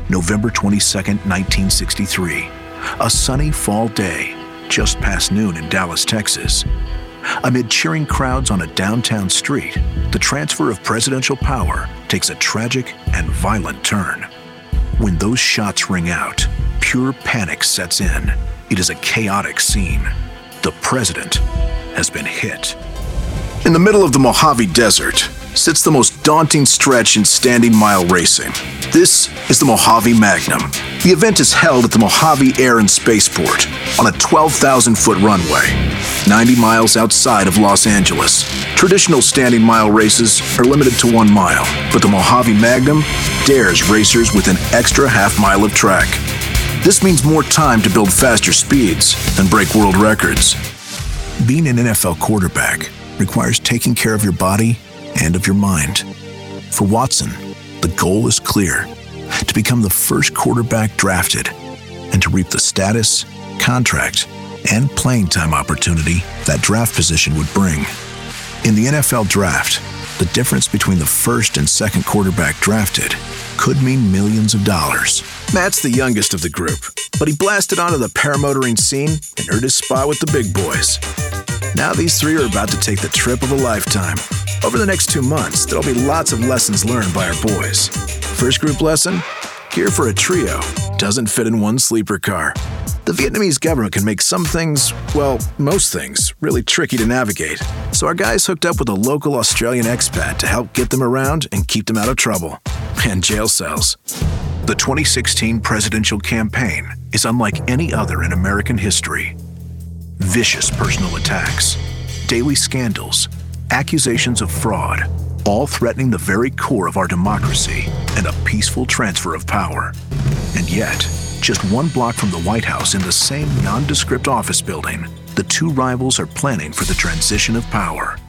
November 22nd, 1963. A sunny fall day, just past noon in Dallas, Texas. Amid cheering crowds on a downtown street, the transfer of presidential power takes a tragic and violent turn. When those shots ring out, pure panic sets in. It is a chaotic scene. The president has been hit. In the middle of the Mojave Desert sits the most daunting stretch in standing mile racing. This is the Mojave Magnum. The event is held at the Mojave Air and Spaceport on a 12,000-foot runway, 90 miles outside of Los Angeles. Traditional standing mile races are limited to 1 mile, but the Mojave Magnum dares racers with an extra half mile of track. This means more time to build faster speeds and break world records. Being an NFL quarterback requires taking care of your body and of your mind. For Watson, the goal is clear: to become the first quarterback drafted and to reap the status, contract, and playing time opportunity that draft position would bring. In the NFL draft, the difference between the first and second quarterback drafted could mean millions of dollars. Matt's the youngest of the group, but he blasted onto the paramotoring scene and earned his spot with the big boys. Now these three are about to take the trip of a lifetime. Over the next 2 months, there'll be lots of lessons learned by our boys. First group lesson: gear for a trio doesn't fit in one sleeper car. The Vietnamese government can make some things, well, most things, really tricky to navigate. So our guys hooked up with a local Australian expat to help get them around and keep them out of trouble. And jail cells. The 2016 presidential campaign is unlike any other in American history. Vicious personal attacks, daily scandals, accusations of fraud, all threatening the very core of our democracy and a peaceful transfer of power. And yet, just 1 block from the White House in the same nondescript office building, the two rivals are planning for the transition of power.